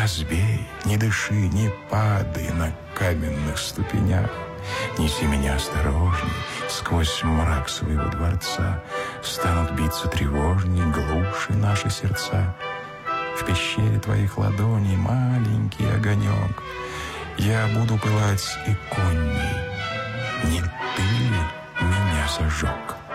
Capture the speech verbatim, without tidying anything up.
разбей, не дыши, не падай на каменных ступенях. Неси меня осторожней сквозь мрак своего дворца. Станут биться тревожней, глуше наши сердца. В пещере твоих ладоней маленький огонек. Я буду пылать иконней. Не ты ли меня зажег?